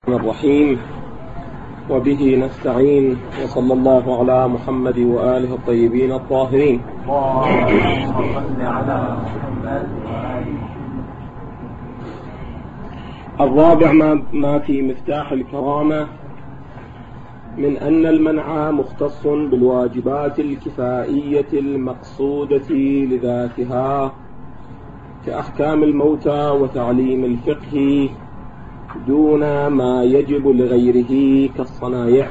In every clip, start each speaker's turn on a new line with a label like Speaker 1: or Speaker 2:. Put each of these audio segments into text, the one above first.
Speaker 1: الرحيم وبه نستعين وصلى الله على محمد وآله الطيبين الطاهرين. الرابع ما في مفتاح الكرامة من أن المنع مختص بالواجبات الكفائية المقصودة لذاتها كأحكام الموتى وتعليم الفقه دون ما يجب لغيره كالصنايع.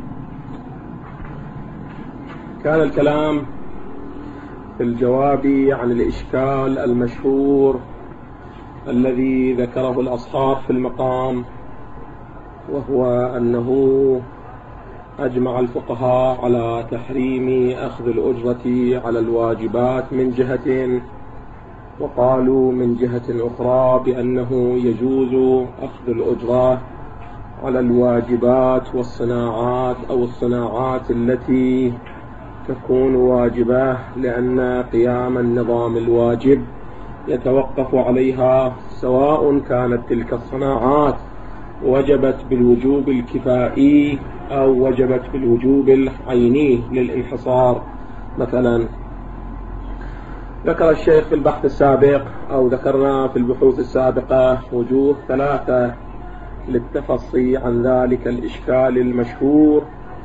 Speaker 1: كان الكلام في الجواب عن الإشكال المشهور الذي ذكره الأصحاب في المقام، وهو أنه أجمع الفقهاء على تحريم أخذ الأجرة على الواجبات من جهة، وقالوا من جهة أخرى بأنه يجوز أخذ الأجرة على الواجبات والصناعات أو الصناعات التي تكون واجبة، لأن قيام النظام الواجب يتوقف عليها، سواء كانت تلك الصناعات وجبت بالوجوب الكفائي أو وجبت بالوجوب العيني للانحصار. مثلا ذكر الشيخ في البحث السابق أو ذكرنا في البحوث السابقة وجوه ثلاثة للتفصي عن ذلك الإشكال المشهور،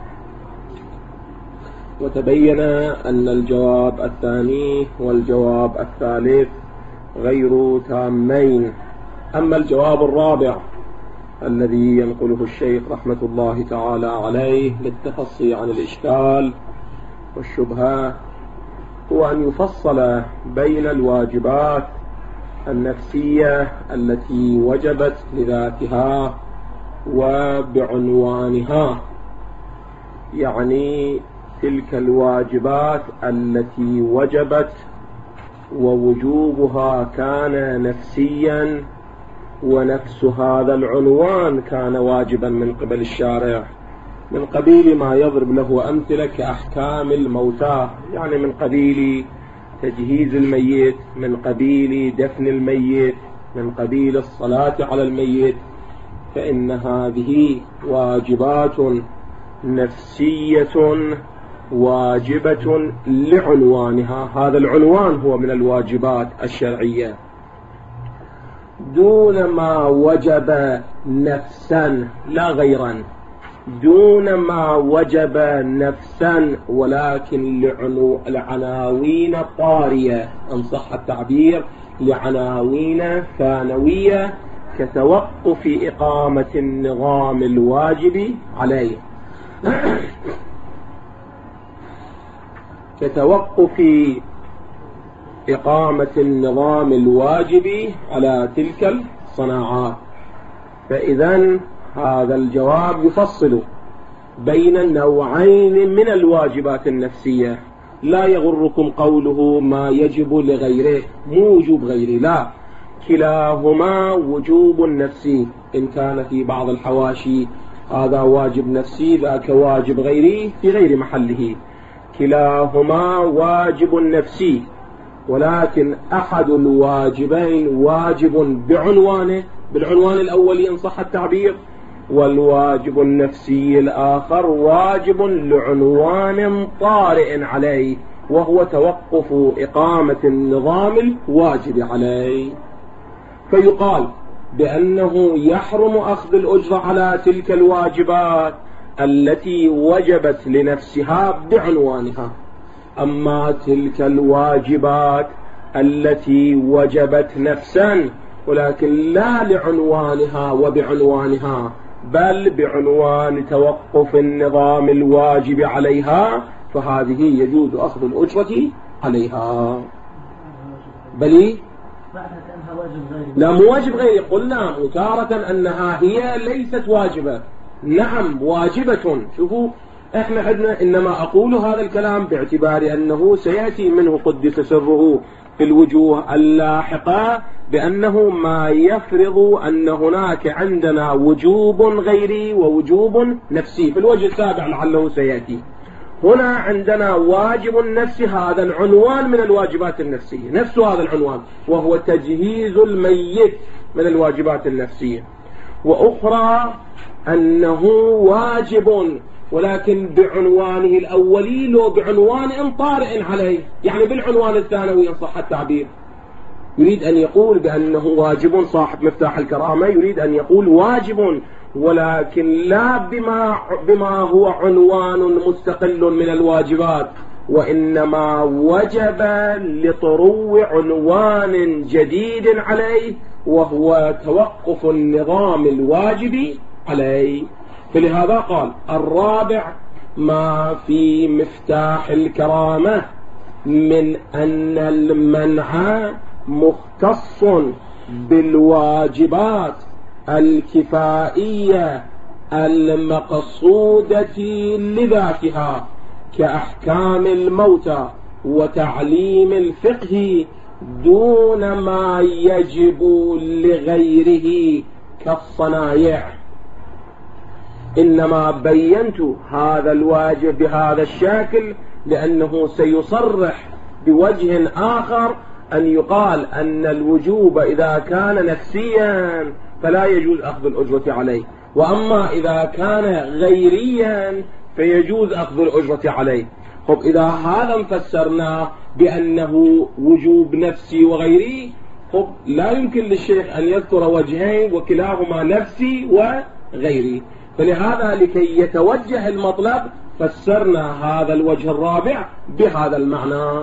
Speaker 1: وتبين أن الجواب الثاني والجواب الثالث غير تامين. أما الجواب الرابع الذي ينقله الشيخ رحمة الله تعالى عليه للتفصي عن الإشكال والشبهة هو أن يفصل بين الواجبات النفسية التي وجبت لذاتها وبعنوانها، يعني تلك الواجبات التي وجبت ووجوبها كان نفسيا، ونفس هذا العنوان كان واجبا من قبل الشارع، من قبيل ما يضرب له أمثلة كأحكام الموتى، يعني من قبيل تجهيز الميت، من قبيل دفن الميت، من قبيل الصلاة على الميت، فإن هذه واجبات نفسية واجبة لعنوانها. هذا العنوان هو من الواجبات الشرعية دون ما وجب نفسا لا غيرا، دون ما وجب نفسا، ولكن لعناوين طارية إن صح التعبير، لعناوين ثانوية كتوقف إقامة النظام الواجب عليه، كتوقف إقامة النظام الواجب على تلك الصناعات. فإذن هذا الجواب يفصل بين النوعين من الواجبات النفسية. لا يغركم قوله ما يجب لغيره، مو وجوب غيره، لا، كلاهما وجوب نفسي. إن كان في بعض الحواشي هذا واجب نفسي ذاك واجب غيري في غير محله، كلاهما واجب نفسي، ولكن أحد الواجبين واجب بعنوانه، بالعنوان الأول إن صح التعبير، والواجب النفسي الآخر واجب لعنوان طارئ عليه، وهو توقف إقامة النظام الواجب عليه. فيقال بأنه يحرم أخذ الأجرة على تلك الواجبات التي وجبت لنفسها بعنوانها. أما تلك الواجبات التي وجبت نفسا ولكن لا لعنوانها وبعنوانها، بل بعنوان توقف النظام الواجب عليها، فهذه يجوز أخذ الأجرة عليها. بل لا مو واجب غيري، قلنا متارة أنها هي ليست واجبة، نعم واجبة. شوفوا احنا عندنا، انما اقول هذا الكلام باعتبار انه سيأتي منه قدس سره في الوجوه اللاحقة بأنه ما يفرض أن هناك عندنا وجوب غيري ووجوب نفسي. في الوجه السابع لعله سيأتي. هنا عندنا واجب النفس، هذا العنوان من الواجبات النفسية، نفس هذا العنوان، وهو تجهيز الميت من الواجبات النفسية. وأخرى أنه واجب ولكن بعنوانه الأولي لو بعنوان طارئ عليه، يعني بالعنوان الثانوي إن صح التعبير. يريد أن يقول بأنه واجب، صاحب مفتاح الكرامة يريد أن يقول واجب، ولكن لا بما هو عنوان مستقل من الواجبات، وإنما وجب لطرو عنوان جديد عليه وهو توقف النظام الواجب عليه. فلهذا قال الرابع ما في مفتاح الكرامة من أن المنع مختص بالواجبات الكفائية المقصودة لذاتها كأحكام الموتى وتعليم الفقه دون ما يجب لغيره كالصنايع. إنما بينت هذا الواجب بهذا الشكل لأنه سيصرح بوجه آخر أن يقال أن الوجوب إذا كان نفسيا فلا يجوز أخذ الأجرة عليه، وأما إذا كان غيريا فيجوز أخذ الأجرة عليه. طب إذا هذا فسرناه بأنه وجوب نفسي وغيري، طب لا يمكن للشيخ أن يذكر وجهين وكلاهما نفسي وغيري، فلهذا لكي يتوجه المطلب فسرنا هذا الوجه الرابع بهذا المعنى.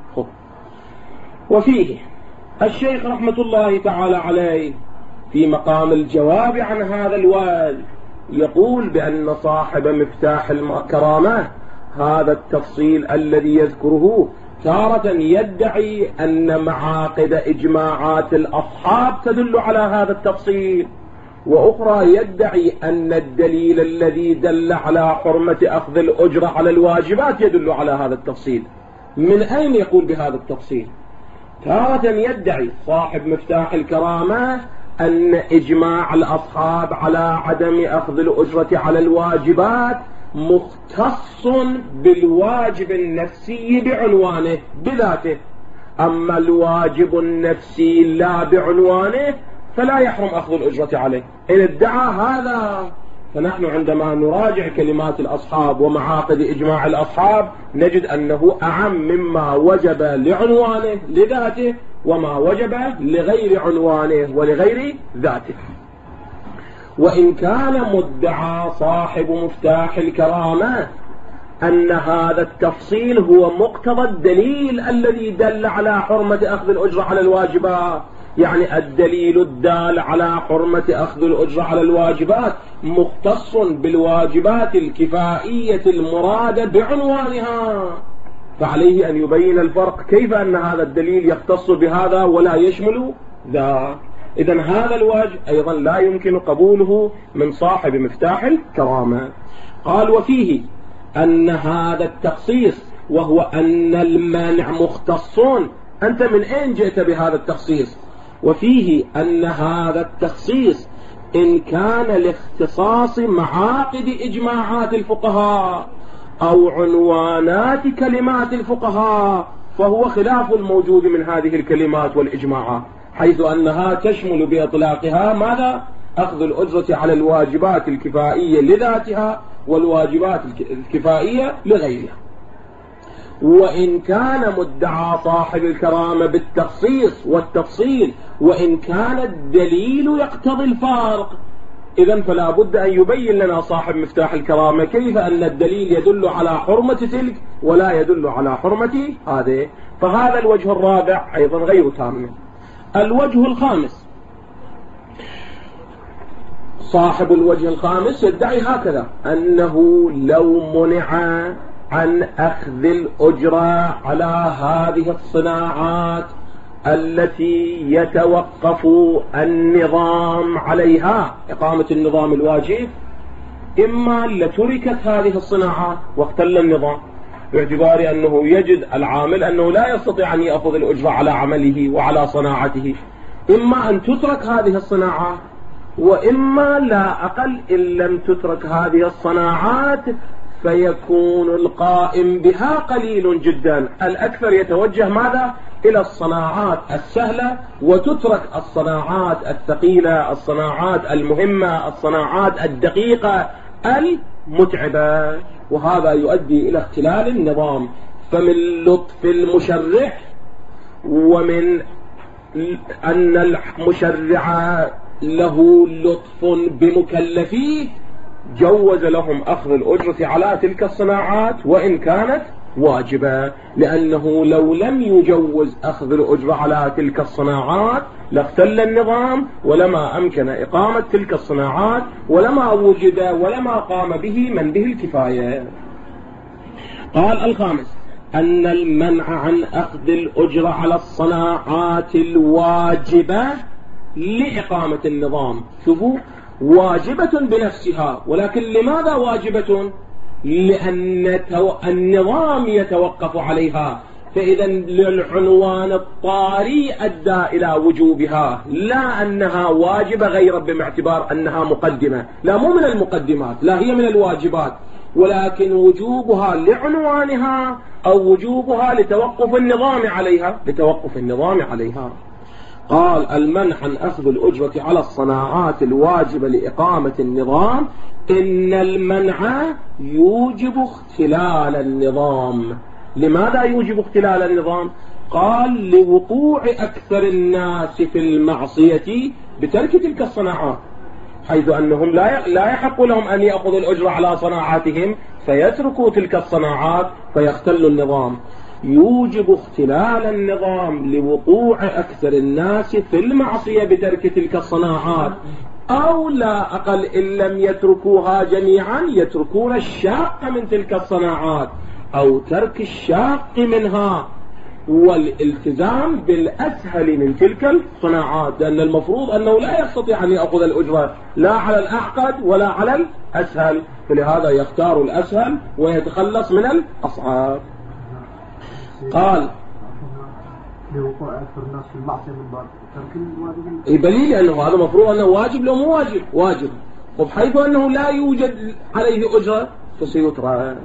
Speaker 1: وفيه الشيخ رحمة الله تعالى عليه في مقام الجواب عن هذا الوجه يقول بأن صاحب مفتاح الكرامة هذا التفصيل الذي يذكره تارة يدعي أن معاقد إجماعات الأصحاب تدل على هذا التفصيل، وأخرى يدعي أن الدليل الذي دل على حرمة أخذ الأجرة على الواجبات يدل على هذا التفصيل. من أين يقول بهذا التفصيل؟ تارة يدعي صاحب مفتاح الكرامة أن إجماع الأصحاب على عدم أخذ الأجرة على الواجبات مختص بالواجب النفسي بعنوانه بذاته، أما الواجب النفسي لا بعنوانه فلا يحرم أخذ الأجرة عليه. إن ادعى هذا فنحن عندما نراجع كلمات الأصحاب ومعاقد إجماع الأصحاب نجد أنه أعم مما وجب لعنوانه لذاته وما وجب لغير عنوانه ولغير ذاته. وإن كان مدعى صاحب مفتاح الكرامة أن هذا التفصيل هو مقتضى الدليل الذي دل على حرمة أخذ الأجرة على الواجبات، يعني الدليل الدال على حرمة أخذ الأجرة على الواجبات مختص بالواجبات الكفائية المرادة بعنوانها، فعليه أن يبين الفرق كيف أن هذا الدليل يختص بهذا ولا يشمل ذا. إذن هذا الوجه أيضا لا يمكن قبوله من صاحب مفتاح الكرامة. قال وفيه أن هذا التخصيص وهو أن المانع مختصون. أنت من أين جئت بهذا التخصيص؟ وفيه أن هذا التخصيص إن كان لاختصاص معاقد إجماعات الفقهاء أو عنوانات كلمات الفقهاء فهو خلاف الموجود من هذه الكلمات والإجماعات، حيث أنها تشمل بإطلاقها ماذا؟ أخذ الأجرة على الواجبات الكفائية لذاتها والواجبات الكفائية لغيرها. وإن كان مدعى صاحب الكرامة بالتخصيص والتفصيل وإن كان الدليل يقتضي الفارق، إذن فلا بد أن يبين لنا صاحب مفتاح الكرامة كيف أن الدليل يدل على حرمة تلك ولا يدل على حرمة هذه. فهذا الوجه الرابع أيضا غير تام. الوجه الخامس، صاحب الوجه الخامس يدعي هكذا أنه لو منع عن أخذ الأجرة على هذه الصناعات التي يتوقف النظام عليها إقامة النظام الواجب، إما لتركت هذه الصناعات واختل النظام باعتبار أنه يجد العامل أنه لا يستطيع أن يأخذ الأجرة على عمله وعلى صناعته، إما أن تترك هذه الصناعات وإما لا أقل إن لم تترك هذه الصناعات فيكون القائم بها قليل جدا، الأكثر يتوجه ماذا؟ إلى الصناعات السهلة وتترك الصناعات الثقيلة، الصناعات المهمة، الصناعات الدقيقة المتعبة، وهذا يؤدي إلى اختلال النظام. فمن لطف المشرع ومن أن المشرع له لطف بمكلفيه جوز لهم أخذ الأجرة على تلك الصناعات وإن كانت واجبة، لأنه لو لم يجوز أخذ الأجرة على تلك الصناعات لاختل النظام ولما أمكن إقامة تلك الصناعات ولما وجد ولما قام به من به الكفاية. قال الخامس أن المنع عن أخذ الأجرة على الصناعات الواجبة لإقامة النظام، شوفوا، واجبة بنفسها، ولكن لماذا واجبة؟ لأن النظام يتوقف عليها، فإذا للعنوان الطاري أدى إلى وجوبها، لا أنها واجبة غير باعتبار أنها مقدمة، لا، مو من المقدمات، لا، هي من الواجبات، ولكن وجوبها لعنوانها أو وجوبها لتوقف النظام عليها. قال المنع عن أخذ الأجرة على الصناعات الواجبة لإقامة النظام إن المنع يوجب اختلال النظام. لماذا يوجب اختلال النظام؟ قال لوقوع أكثر الناس في المعصية بترك تلك الصناعات، حيث أنهم لا يحق لهم أن يأخذوا الأجرة على صناعاتهم فيتركوا تلك الصناعات فيختل النظام. يوجب اختلال النظام لوقوع أكثر الناس في المعصية بترك تلك الصناعات، أو لا أقل إن لم يتركوها جميعا يتركون الشاق من تلك الصناعات أو ترك الشاق منها والالتزام بالأسهل من تلك الصناعات، لأن المفروض أنه لا يستطيع أن يأخذ الأجرة لا على الأعقد ولا على الأسهل، فلهذا يختار الأسهل ويتخلص من الأصعب. قال
Speaker 2: لوقوع أكثر الناس في المعصية من بعد ترك الواجب،
Speaker 1: بدليل أنه هذا مفروض أنه واجب لو مو واجب، وبحيث أنه لا يوجد عليه أجرة فسيترك،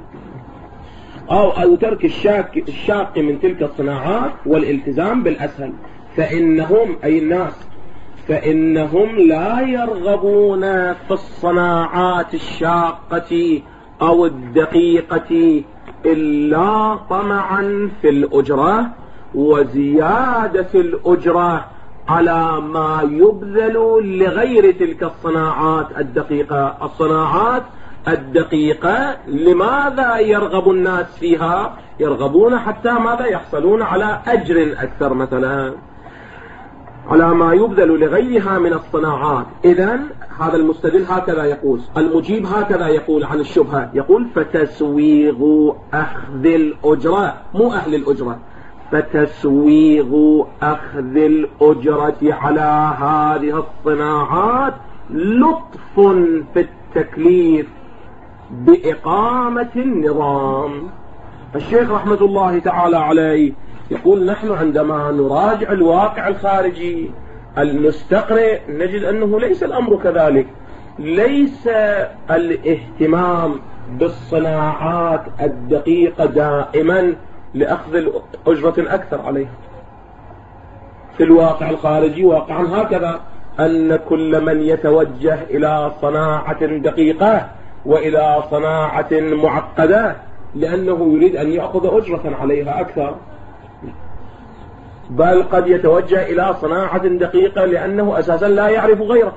Speaker 1: أو ترك الشاق من تلك الصناعات والالتزام بالأسهل، فإنهم أي الناس فإنهم لا يرغبون في الصناعات الشاقة أو الدقيقة إلا طمعا في الأجرة وزيادة الأجرة على ما يبذل لغير تلك الصناعات الدقيقة. الصناعات الدقيقة لماذا يرغب الناس فيها؟ يرغبون حتى ماذا؟ يحصلون على أجر أكثر، مثلا على ما يبذل لغيرها من الصناعات. إذن هذا المستدل هكذا يقول، المجيب هكذا يقول عن الشبهة، يقول فتسويغ أخذ الأجرة، مو أهل الأجرة، فتسويغ أخذ الأجرة على هذه الصناعات لطف في التكليف بإقامة النظام. الشيخ رحمة الله تعالى عليه يقول نحن عندما نراجع الواقع الخارجي المستقرئ نجد أنه ليس الأمر كذلك، ليس الاهتمام بالصناعات الدقيقة دائما لأخذ أجرة أكثر عليها. في الواقع الخارجي واقعا هكذا، أن كل من يتوجه إلى صناعة دقيقة وإلى صناعة معقدة لأنه يريد أن يأخذ أجرة عليها أكثر، بل قد يتوجه إلى صناعة دقيقة لأنه أساسا لا يعرف غيره،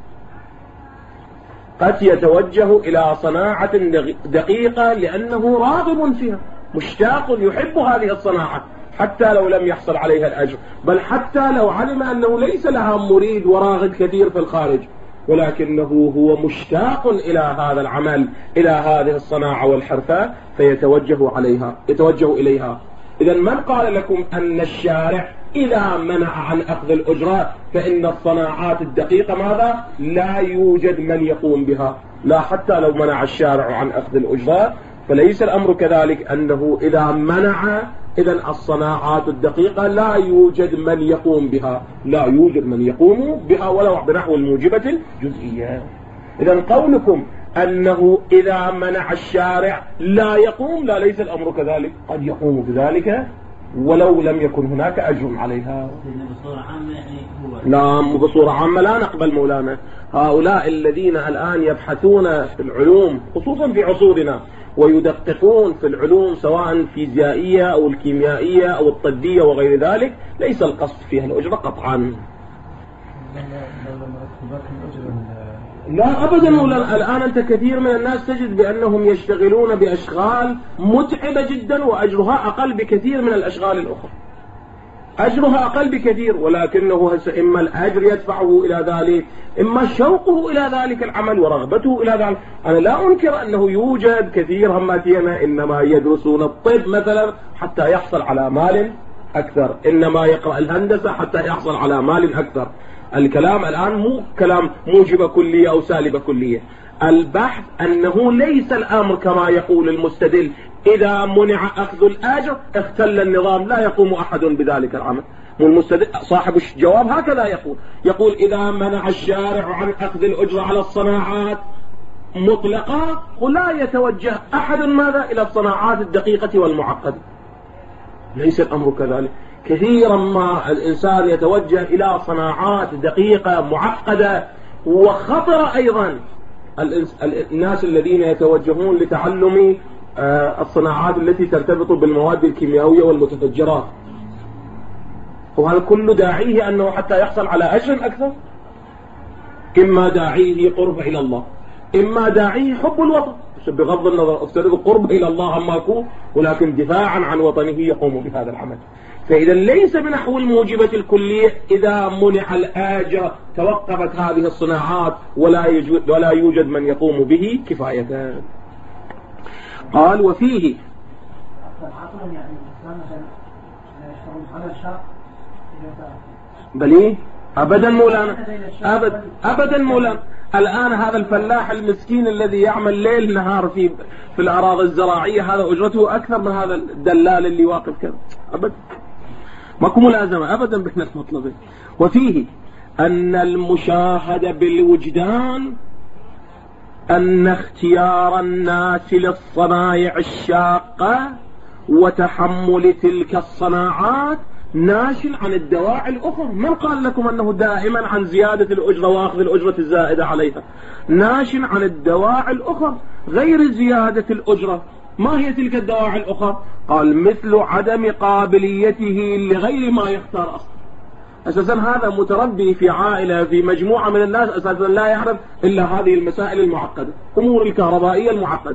Speaker 1: قد يتوجه إلى صناعة دقيقة لأنه راغب فيها، مشتاق يحب هذه الصناعة حتى لو لم يحصل عليها الأجر، بل حتى لو علم أنه ليس لها مريد وراغب كثير في الخارج، ولكنه هو مشتاق إلى هذا العمل، إلى هذه الصناعة والحرفة، يتوجه إليها. إذا من قال لكم أن الشارع إذا منع عن أخذ الأجرة فإن الصناعات الدقيقة ماذا؟ لا يوجد من يقوم بها، لا، حتى لو منع الشارع عن أخذ الأجرة فليس الأمر كذلك، أنه إذا منع إذن الصناعات الدقيقة لا يوجد من يقوم بها، لا يوجد من يقوم بها ولو بنحو الموجبة الجزئية. إذن قولكم أنه إذا منع الشارع لا يقوم، لا، ليس الأمر كذلك، قد يقوم بذلك ولو لم يكن هناك أجر عليها.
Speaker 3: بصورة عامة يعني
Speaker 1: لا، بصورة عامة لا نقبل مولانا. هؤلاء الذين الآن يبحثون في العلوم خصوصا في عصورنا ويدققون في العلوم سواء الفيزيائية أو الكيميائية أو الطبية وغير ذلك، ليس القصد فيها الأجرة قطعا. لا أبدا مولانا. الآن أنت كثير من الناس تجد بأنهم يشتغلون بأشغال متعبة جدا وأجرها أقل بكثير من الأشغال الأخرى، أجرها أقل بكثير، ولكنه إما الأجر يدفعه إلى ذلك، إما شوقه إلى ذلك العمل ورغبته إلى ذلك. أنا لا أنكر أنه يوجد كثير هماتينا إنما يدرسون الطب مثلا حتى يحصل على مال أكثر، إنما يقرأ الهندسة حتى يحصل على مال أكثر. الكلام الآن مو كلام موجب كلية أو سالب كلية، البحث أنه ليس الأمر كما يقول المستدل إذا منع أخذ الأجر اختل النظام، لا يقوم أحد بذلك العمل. والمستدل صاحب الجواب هكذا يقول إذا منع الشارع عن أخذ الأجرة على الصناعات مطلقة ولا يتوجه أحد ماذا إلى الصناعات الدقيقة والمعقدة. ليس الأمر كذلك، كثيرا ما الإنسان يتوجه إلى صناعات دقيقة معقدة، وخطر أيضا الناس الذين يتوجهون لتعلم الصناعات التي ترتبط بالمواد الكيميائية والمتفجرات، وهذا كله داعيه أنه حتى يحصل على أجر أكثر. إما داعيه قرب إلى الله، إما داعيه حب الوطن، بغض النظر افترض قرب إلى الله عما يكون، ولكن دفاعا عن وطنه يقوم بهذا العمل. فإذا ليس بنحو الموجبة الكلية إذا منع الآجر توقفت هذه الصناعات ولا يوجد من يقوم به كفاية. قال وفيه بليه أبدا مولانا، أبدا مولانا. الآن هذا الفلاح المسكين الذي يعمل ليل نهار في الأراضي الزراعية هذا أجرته أكثر من هذا الدلال اللي واقف كذا، أبدا ماكو ملازمة أبدا بين المطلبين. وفيه أن المشاهد بالوجدان أن اختيار الناس للصنائع الشاقة وتحمل تلك الصناعات ناش عن الدواعي الأخرى. من قال لكم أنه دائما عن زيادة الأجرة وأخذ الأجرة الزائدة عليها؟ ناش عن الدواعي الأخرى غير زيادة الأجرة. ما هي تلك الدواعي الأخرى؟ قال مثل عدم قابليته لغير ما يختار أصلا. أساسا هذا متربي في عائلة في مجموعة من الناس أساسا لا يعرف إلا هذه المسائل المعقدة، أمور الكهربائية المعقدة.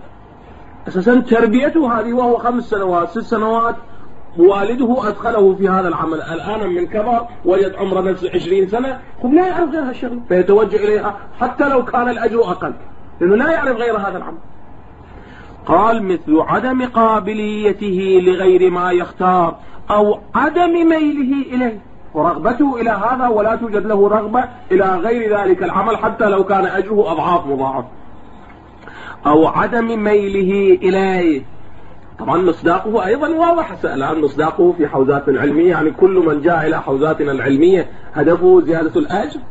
Speaker 1: أساسا تربيته هذه وهو 5 سنوات 6 سنوات والده أدخله في هذا العمل، الآن من كبر وجد عمره نفسه 20 سنة هم لا يعرف غير هالشغل فيتوجه إليها حتى لو كان الأجر أقل لأنه لا يعرف غير هذا العمل. قال مثل عدم قابليته لغير ما يختار أو عدم ميله إليه، ورغبته إلى هذا ولا توجد له رغبة إلى غير ذلك العمل حتى لو كان أجره أضعاف مضاعف، أو عدم ميله إليه. طبعا مصداقه أيضا واضح، الآن مصداقه في حوزاتنا العلمية، يعني كل من جاء إلى حوزاتنا العلمية هدفه زيادة الأجر،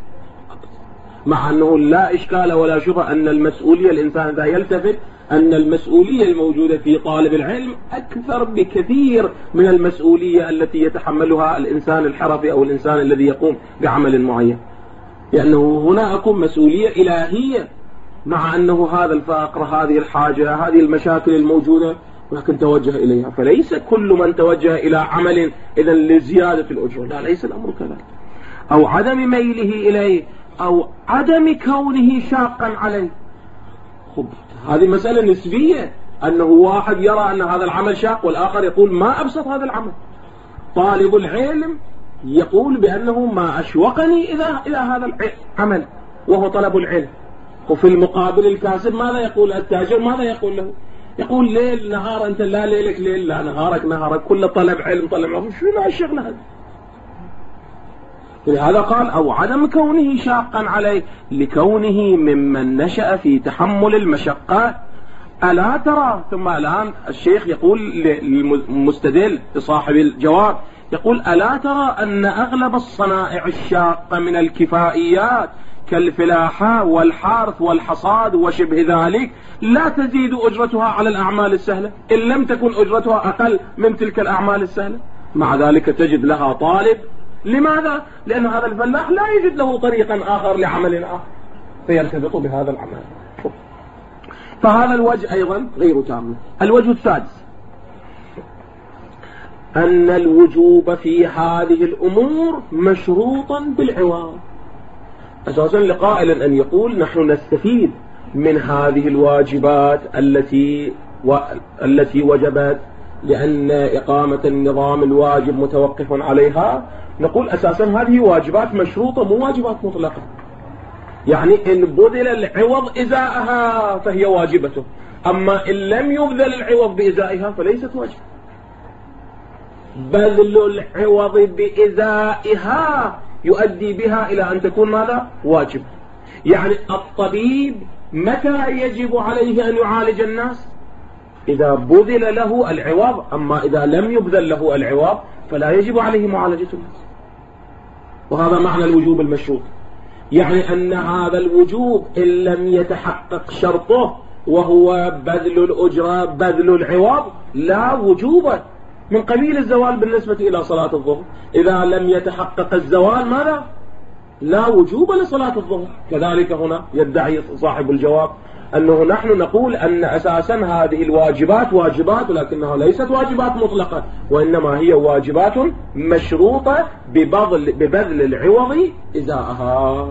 Speaker 1: مع أنه لا إشكال ولا شبهة أن المسؤولية الإنسان إذا يلتفت أن المسؤولية الموجودة في طالب العلم أكثر بكثير من المسؤولية التي يتحملها الإنسان الحرفي أو الإنسان الذي يقوم بعمل معين، لأنه هنا أكون مسؤولية إلهية، مع أنه هذا الفقر هذه الحاجة هذه المشاكل الموجودة ولكن توجه إليها. فليس كل من توجه إلى عمل إذن لزيادة الأجر، لا ليس الأمر كذلك. أو عدم ميله إليه أو عدم كونه شاقا عليه. خب هذه مسألة نسبية، أنه واحد يرى أن هذا العمل شاق والآخر يقول ما أبسط هذا العمل. طالب العلم يقول بأنه ما أشوقني إلى هذا العمل وهو طلب العلم، وفي المقابل الكاسب ماذا يقول؟ التاجر ماذا يقول له؟ يقول ليل نهار أنت لا ليلك ليل لا نهارك نهارك، كل طلب علم طلب علم، شنو الشغل هذا؟ لهذا قال أو عدم كونه شاقا عليه لكونه ممن نشأ في تحمل المشقات. ألا ترى، ثم الآن الشيخ يقول للمستدل لصاحب الجواب يقول ألا ترى أن أغلب الصنائع الشاقة من الكفائيات كالفلاحة والحارث والحصاد وشبه ذلك لا تزيد أجرتها على الأعمال السهلة إن لم تكن أجرتها أقل من تلك الأعمال السهلة. مع ذلك تجد لها طالب. لماذا؟ لأن هذا الفلاح لا يجد له طريقا آخر لعمل آخر فيرتبط بهذا العمل. فهذا الوجه أيضا غير تام. الوجه السادس أن الوجوب في هذه الأمور مشروطا بالعوض. أساسا لقائل أن يقول نحن نستفيد من هذه الواجبات التي وجبت لأن إقامة النظام الواجب متوقف عليها، نقول أساسا هذه واجبات مشروطة مو واجبات مطلقة. يعني إن بذل العوض إزاءها فهي واجبته، أما إن لم يبذل العوض بإزائها فليست واجبة. بذل العوض بإزائها يؤدي بها إلى أن تكون ماذا؟ واجب. يعني الطبيب متى يجب عليه أن يعالج الناس؟ إذا بذل له العوض، أما إذا لم يبذل له العوض فلا يجب عليه معالجة الناس. وهذا معنى الوجوب المشروط. يعني أن هذا الوجوب إن لم يتحقق شرطه وهو بذل الأجرة بذل العوض لا وجوب من قبيل الزوال بالنسبة إلى صلاة الظهر. إذا لم يتحقق الزوال ماذا؟ لا وجوب لصلاة الظهر. كذلك هنا يدعي صاحب الجواب أنه نحن نقول أن أساسا هذه الواجبات واجبات، ولكنها ليست واجبات مطلقة، وإنما هي واجبات مشروطة ببذل العوض إزاءها.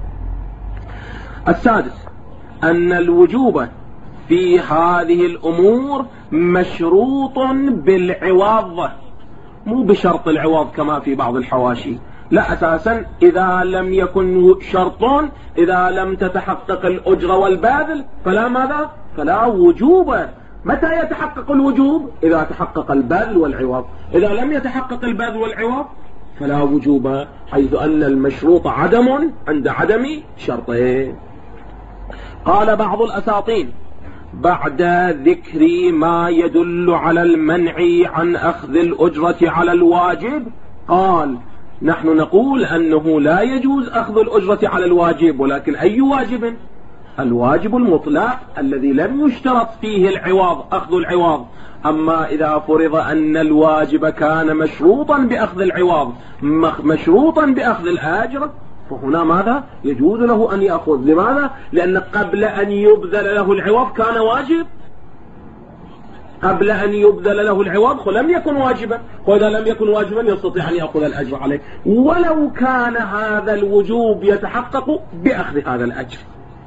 Speaker 1: السادس أن الوجوب في هذه الأمور مشروط بالعوض، مو بشرط العوض كما في بعض الحواشي. لا، أساسا إذا لم يكن شرط، إذا لم تتحقق الأجرة والبذل فلا ماذا؟ فلا وجوب. متى يتحقق الوجوب؟ إذا تحقق البذل والعوض. إذا لم يتحقق البذل والعوض فلا وجوب، حيث أن المشروط عدم عند عدم شرطين. قال بعض الأساطين بعد ذكر ما يدل على المنع عن أخذ الأجرة على الواجب، قال نحن نقول أنه لا يجوز أخذ الأجرة على الواجب، ولكن أي واجب؟ الواجب المطلق الذي لم يشترط فيه العوض، أخذ العوض. أما إذا فرض أن الواجب كان مشروطا بأخذ العوض مشروطا بأخذ الأجر، فهنا ماذا؟ يجوز له أن يأخذ. لماذا؟ لأن قبل أن يبذل له العوض كان واجب، قبل أن يبذل له العوض لم يكن واجبا، وإذا لم يكن واجبا يستطيع أن يأخذ الأجر عليه، ولو كان هذا الوجوب يتحقق بأخذ هذا الأجر.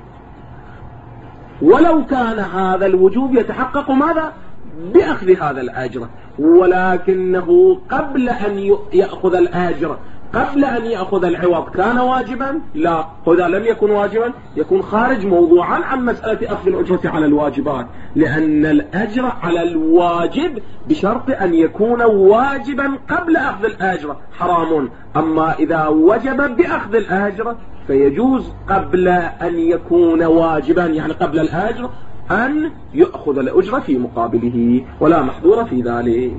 Speaker 1: ولو كان هذا الوجوب يتحقق ماذا؟ بأخذ هذا الأجر، ولكنه قبل أن يأخذ الأجر، قبل أن يأخذ العوض كان واجبا؟ لا، وإذا لم يكن واجبا يكون خارج موضوعا عن مسألة أخذ الأجرة على الواجبات، لأن الأجر على الواجب بشرط أن يكون واجبا قبل أخذ الأجر حرام. أما إذا وجب بأخذ الأجر فيجوز قبل أن يكون واجبا، يعني قبل الأجر، أن يأخذ الأجر في مقابله، ولا محظور في ذلك.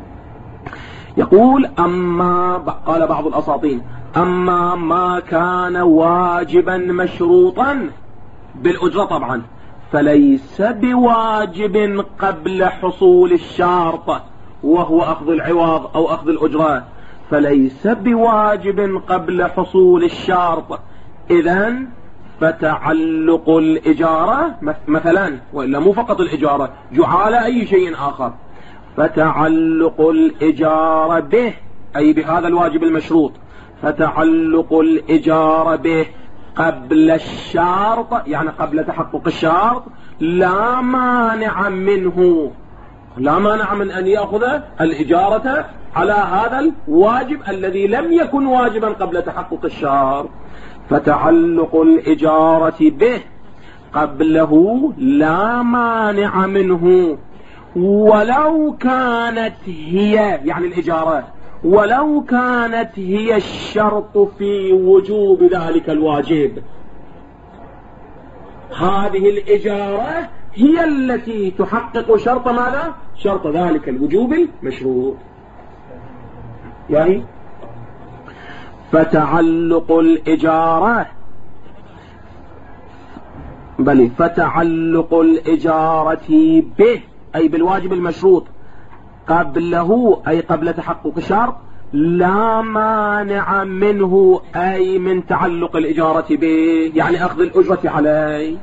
Speaker 1: يقول قال بعض الأساطين أما ما كان واجبا مشروطا بالأجرة طبعا فليس بواجب قبل حصول الشرط وهو أخذ العوض أو أخذ الأجرة، فليس بواجب قبل حصول الشرط. إذن فتعلق الإجارة مثلا، وإلا مو فقط الإجارة، جعال أي شيء آخر، فتعلق الإجارة به أي بهذا الواجب المشروط، فتعلق الإجارة به قبل الشرط، يعني قبل تحقق الشرط، لا مانع منه، لا مانع من أن يأخذ الإجارة على هذا الواجب الذي لم يكن واجبا قبل تحقق الشرط. فتعلق الإجارة به قبله لا مانع منه، ولو كانت هي، يعني الإجارة، ولو كانت هي الشرط في وجوب ذلك الواجب. هذه الإجارة هي التي تحقق شرط ماذا؟ شرط ذلك الوجوب المشروط. يعني فتعلق الإجارة بل فتعلق الإجارة به أي بالواجب المشروط قبله أي قبل تحقق الشرط لا مانع منه أي من تعلق الإجارة به، يعني أخذ الأجرة عليه،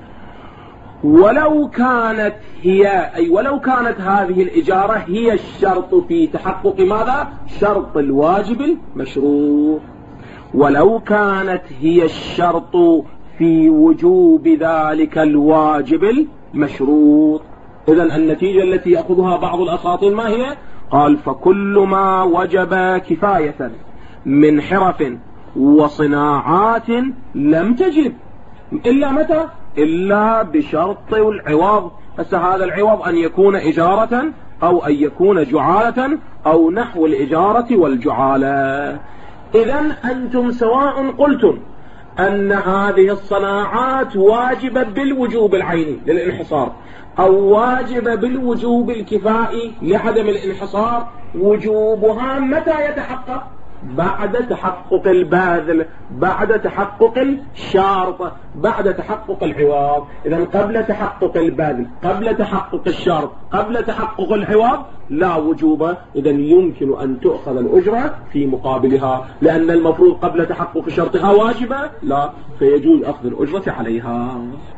Speaker 1: ولو كانت هي أي ولو كانت هذه الإجارة هي الشرط في تحقق ماذا؟ شرط الواجب المشروط، ولو كانت هي الشرط في وجوب ذلك الواجب المشروط. إذن النتيجة التي يأخذها بعض الأساطين ما هي؟ قال فكل ما وجب كفاية من حرف وصناعات لم تجب إلا متى؟ إلا بشرط العوض. هذا العوض أن يكون إجارة أو أن يكون جعالة أو نحو الإجارة والجعالة. إذن أنتم سواء قلتم أن هذه الصناعات واجبة بالوجوب العيني للانحصار أو واجبة بالوجوب الكفائي لعدم الانحصار، وجوبها متى يتحقق؟ بعد تحقق الباذل، بعد تحقق الشرط، بعد تحقق العوض. إذن قبل تحقق الباذل، قبل تحقق الشرط، قبل تحقق العوض لا وجوب. إذن يمكن أن تؤخذ الأجرة في مقابلها، لأن المفروض قبل تحقق شرطها واجبة لا، فيجوز أخذ الأجرة عليها.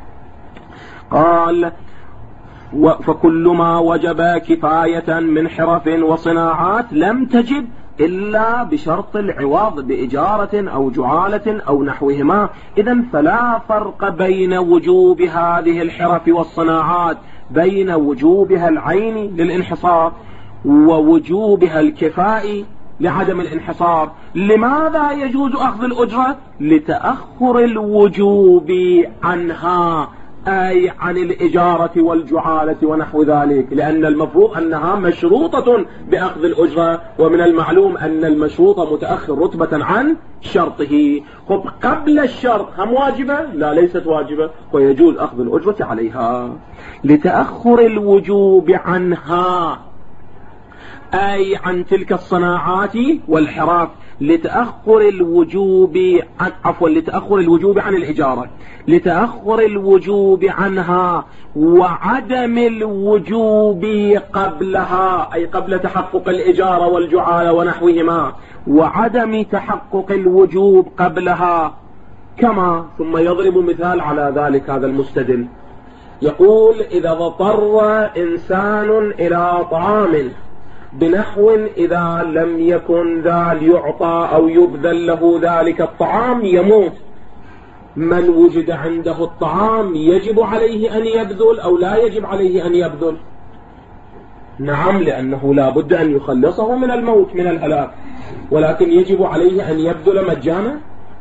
Speaker 1: قال فكل ما وجب كفاية من حرف وصناعات لم تجب إلا بشرط العوض بإجارة أو جعالة أو نحوهما. إذن فلا فرق بين وجوب هذه الحرف والصناعات بين وجوبها العيني للانحصار ووجوبها الكفائي لعدم الانحصار. لماذا يجوز أخذ الأجرة؟ لتأخر الوجوب عنها أي عن الإجارة والجعالة ونحو ذلك، لأن المفروض أنها مشروطة بأخذ الأجرة، ومن المعلوم أن المشروط متأخر رتبة عن شرطه. قبل الشرط هم واجبة؟ لا، ليست واجبة، ويجوز أخذ الأجرة عليها. لتأخر الوجوب عنها أي عن تلك الصناعات والحرف، لتأخر الوجوب عن لتأخر الوجوب عن الإجارة، لتأخر الوجوب عنها وعدم الوجوب قبلها أي قبل تحقق الإجارة والجعالة ونحوهما، وعدم تحقق الوجوب قبلها. كما ثم يضرب مثال على ذلك هذا المستدل، يقول إذا اضطر إنسان إلى طعام بنحو إذا لم يكن ذا ليعطى أو يبذل له ذلك الطعام يموت، من وجد عنده الطعام يجب عليه أن يبذل أو لا يجب عليه أن يبذل؟ نعم، لأنه لا بد أن يخلصه من الموت من الهلاك، ولكن يجب عليه أن يبذل مجانا؟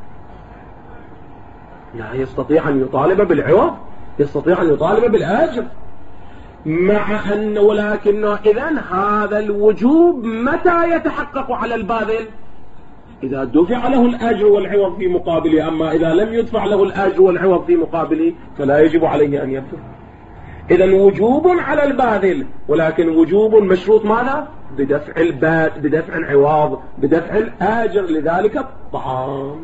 Speaker 1: لا، يستطيع أن يطالب بالعوض، يستطيع أن يطالب بالأجر، مع أن ولكنه إذن هذا الوجوب متى يتحقق على الباذل؟ إذا دفع له الأجر والعوض في مقابله، أما إذا لم يدفع له الأجر والعوض في مقابله فلا يجب عليه أن يبذل. إذن وجوب على الباذل، ولكن وجوب مشروط ماذا؟ بدفع العوض، بدفع الأجر لذلك الطعام.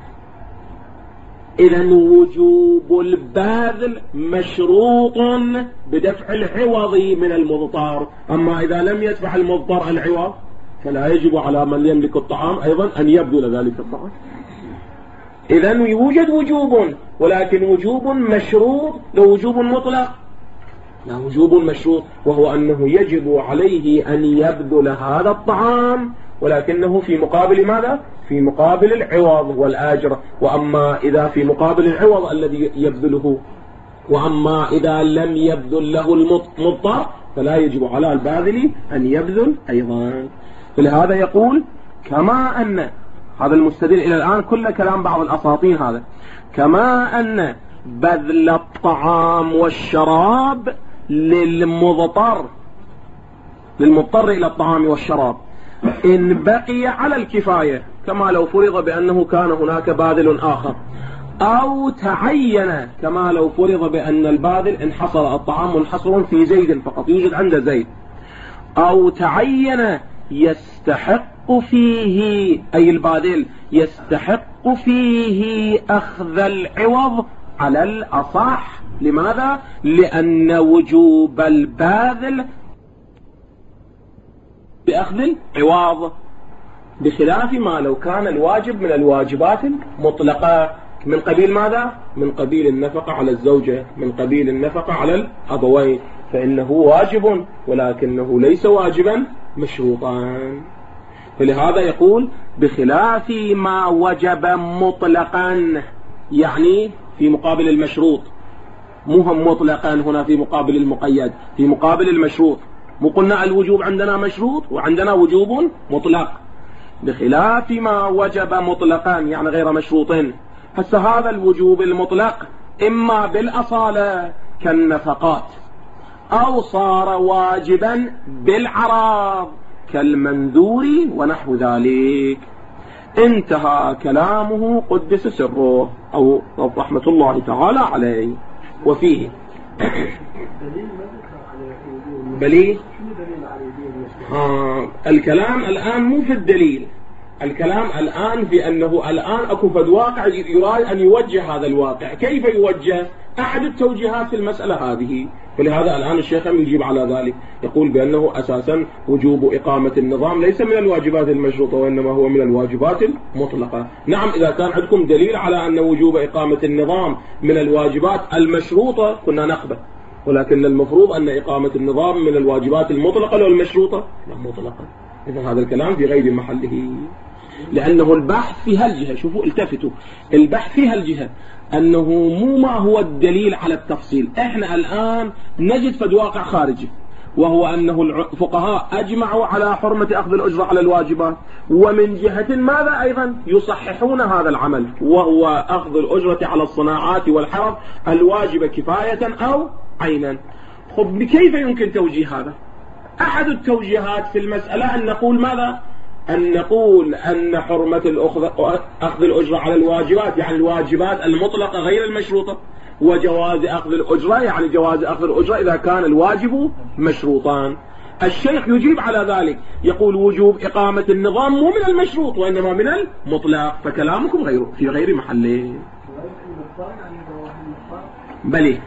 Speaker 1: إذن وجوب الباذل مشروط بدفع العوض من المضطر، أما إذا لم يدفع المضطر العوض فلا يجب على من يملك الطعام أيضا أن يبذل ذلك الطعام. إذن يوجد وجوب، ولكن وجوب مشروط لو وجوب مطلق، لا، وجوب مشروط وهو أنه يجب عليه أن يبذل هذا الطعام، ولكنه في مقابل ماذا؟ في مقابل العوض والأجر. وأما إذا في مقابل العوض الذي يبذله، وأما إذا لم يبذل له المضطر فلا يجب على الباذل أن يبذل أيضا. فلهذا يقول كما أن هذا المستدل إلى الآن كل كلام بعض الأساطين هذا، كما أن بذل الطعام والشراب للمضطر إلى الطعام والشراب إن بقي على الكفاية، كما لو فرض بأنه كان هناك باذل آخر، أو تعين كما لو فرض بأن الباذل انحصر الطعام منحصر في زيد فقط، يوجد عند زيد، أو تعين يستحق فيه أي الباذل يستحق فيه أخذ العوض على الأصح. لماذا؟ لأن وجوب الباذل بأخذ العوض، بخلاف ما لو كان الواجب من الواجبات المطلقة من قبيل ماذا؟ من قبيل النفقة على الزوجة، من قبيل النفقة على الأبوين، فإنه واجب ولكنه ليس واجبا مشروطا. فلهذا يقول بخلاف ما وجب مطلقا، يعني في مقابل المشروط، مو هم مطلقا هنا في مقابل المقيد، في مقابل المشروط. مو قلنا الوجوب عندنا مشروط وعندنا وجوب مطلق، بخلاف ما وجب مطلقا يعني غير مشروط. هسه هذا الوجوب المطلق إما بالأصالة كالنفقات، أو صار واجبا بالعراض كالمنذور ونحو ذلك. انتهى كلامه قدس سره أو رحمة الله تعالى عليه. وفيه بلي الكلام الآن مو في الدليل، الكلام الآن في أنه الآن أكو فد واقع يراد أن يوجه هذا الواقع. كيف يوجه؟ أحد التوجيهات في المسألة هذه. ولهذا الآن الشيخ يجيب على ذلك، يقول بأنه أساسا وجوب إقامة النظام ليس من الواجبات المشروطة وإنما هو من الواجبات المطلقة. نعم، إذا كان عندكم دليل على أن وجوب إقامة النظام من الواجبات المشروطة كنا نقبل، ولكن المفروض أن إقامة النظام من الواجبات المطلقة لو المشروطة لا مطلقة. إذن هذا الكلام في غير محله، لأنه البحث في هالجهة. شوفوا التفتوا، البحث في هالجهة أنه مو ما هو الدليل على التفصيل. إحنا الآن نجد فد واقع خارجي، وهو أنه الفقهاء أجمعوا على حرمة أخذ الأجرة على الواجبات، ومن جهة ماذا أيضا يصححون هذا العمل، وهو أخذ الأجرة على الصناعات والحرف الواجبة كفاية أو عينا. خب كيف يمكن توجيه هذا؟ أحد التوجيهات في المسألة أن نقول ماذا؟ أن نقول أن حرمة أخذ الأجرة على الواجبات يعني الواجبات المطلقة غير المشروطة، وجواز أخذ الأجرة يعني جواز أخذ الأجرة إذا كان الواجب مشروطان. الشيخ يجيب على ذلك، يقول وجوب إقامة النظام مو من المشروط وإنما من المطلق، فكلامكم غير في غير محله. بلي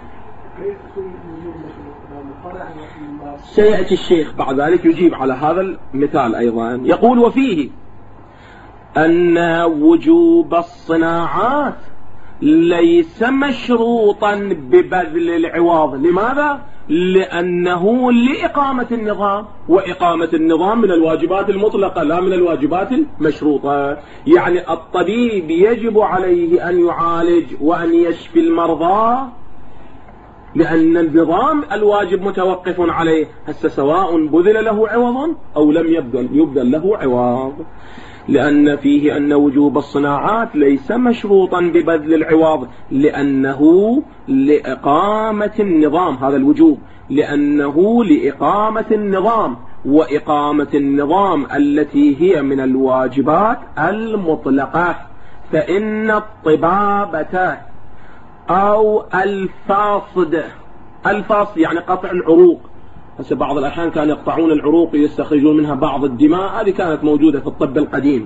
Speaker 1: سيأتي الشيخ بعد ذلك يجيب على هذا المثال أيضا. يقول وفيه أن وجوب الصناعات ليس مشروطا ببذل العوض. لماذا؟ لأنه لإقامة النظام، وإقامة النظام من الواجبات المطلقة لا من الواجبات المشروطة. يعني الطبيب يجب عليه أن يعالج وأن يشفي المرضى لأن النظام الواجب متوقف عليه. هسه سواء بذل له عوضا أو لم يبذل له عوض، لأن فيه أن وجوب الصناعات ليس مشروطا ببذل العوض لأنه لإقامة النظام. هذا الوجوب لأنه لإقامة النظام، وإقامة النظام التي هي من الواجبات المطلقة. فإن الطبابة أو الفاصد يعني قطع العروق. هسه بعض الأحيان كانوا يقطعون العروق يستخرجون منها بعض الدماء، هذه كانت موجودة في الطب القديم.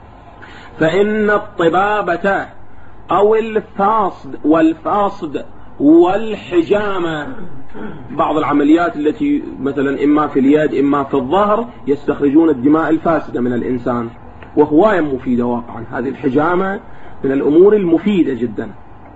Speaker 1: فإن الطبابة أو والفاصد والحجامة، بعض العمليات التي مثلا إما في اليد إما في الظهر يستخرجون الدماء الفاسدة من الإنسان، وهواية مفيدة واقعا. هذه الحجامة من الأمور المفيدة جدا.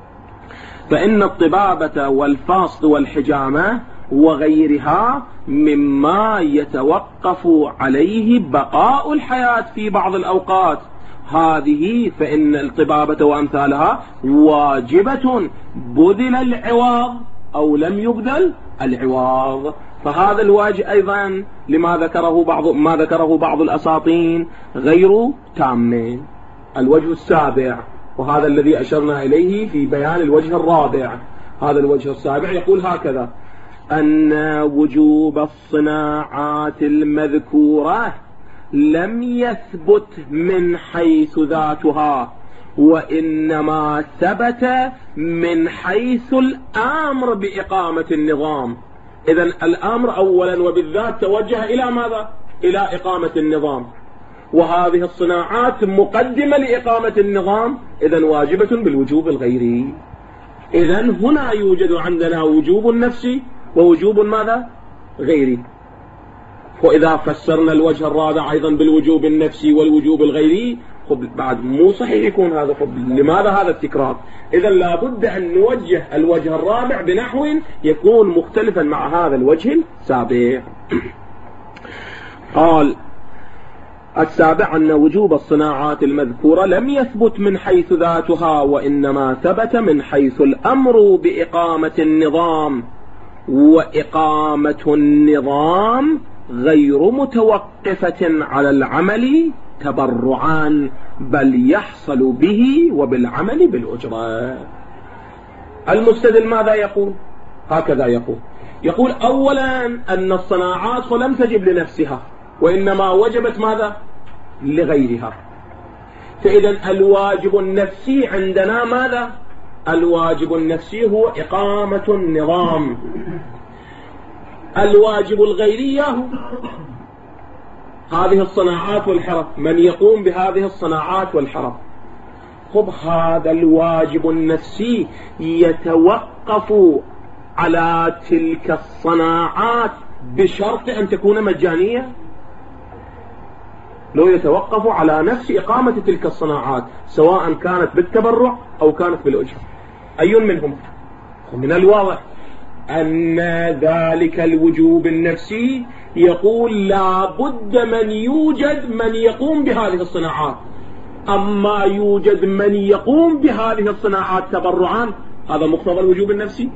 Speaker 1: فإن الطبابة والفاصد والحجامة وغيرها مما يتوقف عليه بقاء الحياة في بعض الأوقات، هذه فإن الطبابة وأمثالها واجبة بذل العوض أو لم يبذل العوض. فهذا الواجب أيضا ما ذكره بعض الأساطين غير تام. الوجه السابع، وهذا الذي أشرنا إليه في بيان الوجه الرابع، هذا الوجه السابع يقول هكذا: أن وجوب الصناعات المذكورة لم يثبت من حيث ذاتها، وإنما ثبت من حيث الأمر بإقامة النظام. إذن الأمر أولا وبالذات توجه إلى ماذا؟ إلى إقامة النظام، وهذه الصناعات مقدمة لإقامة النظام، إذن واجبة بالوجوب الغيري. إذن هنا يوجد عندنا وجوب نفسي ووجوب ماذا؟ غيري. وإذا فسرنا الوجه الرابع أيضا بالوجوب النفسي والوجوب الغيري، بعد مو صحيح يكون هذا. لماذا هذا التكرار؟ إذا لابد أن نوجه الوجه الرابع بنحو يكون مختلفا مع هذا الوجه السابع. قال السابع أن وجوب الصناعات المذكورة لم يثبت من حيث ذاتها، وإنما ثبت من حيث الأمر بإقامة النظام، وإقامة النظام غير متوقفة على العمل تبرعا، بل يحصل به وبالعمل بالأجرة. المستدل ماذا يقول؟ هكذا يقول أولا أن الصناعات لم تجب لنفسها، وإنما وجبت ماذا؟ لغيرها. فإذا الواجب النفسي عندنا ماذا؟ الواجب النفسي هو إقامة النظام. الواجب الغيري هو هذه الصناعات والحرف، من يقوم بهذه الصناعات والحرف. خب هذا الواجب النفسي يتوقف على تلك الصناعات بشرط أن تكون مجانية؟ لو يتوقف على نفس إقامة تلك الصناعات سواء كانت بالتبرع أو كانت بالأجرة، أي منهم؟ من الواضح أن ذلك الوجوب النفسي يقول لا بد من يوجد من يقوم بهذه الصناعات. أما يوجد من يقوم بهذه الصناعات تبرعا، هذا مقتضى الوجوب النفسي.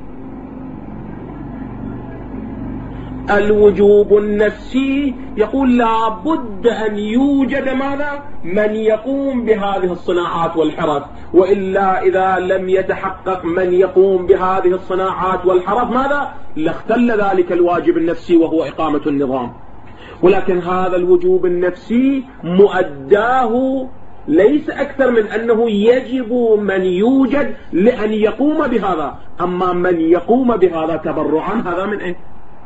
Speaker 1: الوجوب النفسي يقول لا بد أن يوجد ماذا؟ من يقوم بهذه الصناعات والحرف، وإلا إذا لم يتحقق من يقوم بهذه الصناعات والحرف ماذا؟ لاختل ذلك الواجب النفسي وهو إقامة النظام. ولكن هذا الوجوب النفسي مؤداه ليس أكثر من أنه يجب من يوجد لأن يقوم بهذا، أما من يقوم بهذا تبرعا هذا من أين؟